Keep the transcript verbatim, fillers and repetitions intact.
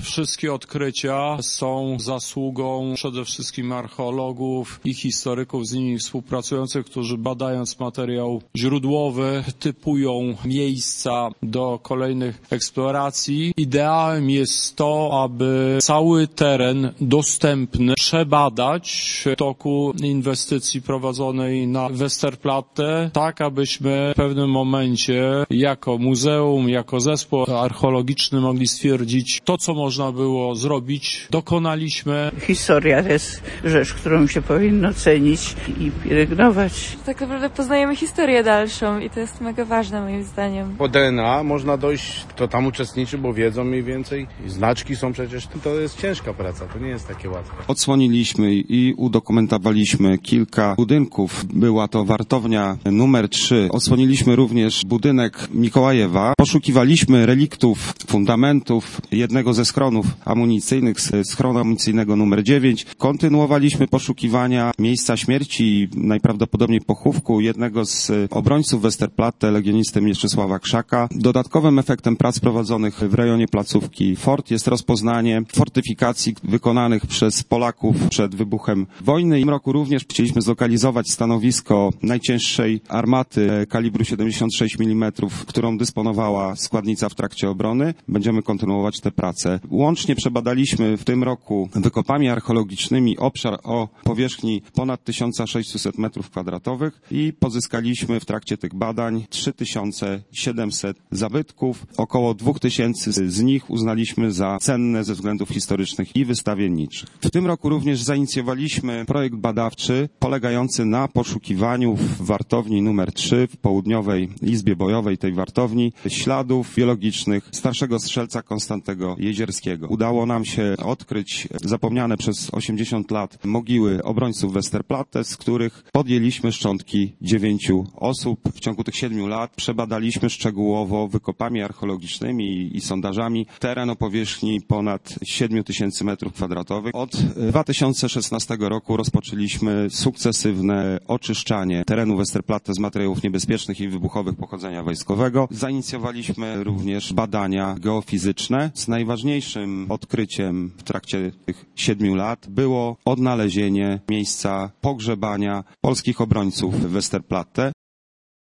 Wszystkie odkrycia są zasługą przede wszystkim archeologów i historyków z nimi współpracujących, którzy badając materiał źródłowy typują miejsca do kolejnych eksploracji. Ideałem jest to, aby cały teren dostępny przebadać w toku inwestycji prowadzonej na Westerplatte, tak abyśmy w pewnym momencie jako muzeum, jako zespół archeologiczny mogli stwierdzić, to co można było zrobić, dokonaliśmy. Historia to jest rzecz, którą się powinno cenić i pielęgnować. Tak naprawdę poznajemy historię dalszą i to jest mega ważne moim zdaniem. Po D N A można dojść, kto tam uczestniczy, bo wiedzą mniej więcej. Znaczki są przecież, to jest ciężka praca, to nie jest takie łatwe. Odsłoniliśmy i udokumentowaliśmy kilka budynków. Była to wartownia numer trzy. Odsłoniliśmy również budynek Mikołajewa. Poszukiwaliśmy reliktów, fundamentów jednego ze schronów amunicyjnych, schronu amunicyjnego numer dziewięć. Kontynuowaliśmy poszukiwania miejsca śmierci i najprawdopodobniej pochówku jednego z obrońców Westerplatte, legionisty Mieczysława Krzaka. Dodatkowym efektem prac prowadzonych w rejonie placówki Fort jest rozpoznanie fortyfikacji wykonanych przez Polaków przed wybuchem wojny. W tym roku również chcieliśmy zlokalizować stanowisko najcięższej armaty kalibru siedemdziesiąt sześć milimetrów, którą dysponowała składnica w trakcie obrony. Będziemy kontynuować te prace. Łącznie przebadaliśmy w tym roku wykopami archeologicznymi obszar o powierzchni ponad tysiąc sześćset metrów kwadratowych i pozyskaliśmy w trakcie tych badań trzy tysiące siedemset zabytków. Około dwa tysiące z nich uznaliśmy za cenne ze względów historycznych i wystawienniczych. W tym roku również zainicjowaliśmy projekt badawczy polegający na poszukiwaniu w wartowni numer trzy w południowej izbie bojowej tej wartowni śladów biologicznych starszego strzelca Konstantego Jezierskiego. Udało nam się odkryć zapomniane przez osiemdziesiąt lat mogiły obrońców Westerplatte, z których podjęliśmy szczątki dziewięciu osób. W ciągu tych siedmiu lat przebadaliśmy szczegółowo wykopami archeologicznymi i, i sondażami teren o powierzchni ponad siedmiu tysięcy metrów kwadratowych. Od dwa tysiące szesnastego roku rozpoczęliśmy sukcesywne oczyszczanie terenu Westerplatte z materiałów niebezpiecznych i wybuchowych pochodzenia wojskowego. Zainicjowaliśmy również badania geofizyczne. Z najważniejszym odkryciem w trakcie tych siedmiu lat było odnalezienie miejsca pogrzebania polskich obrońców Westerplatte.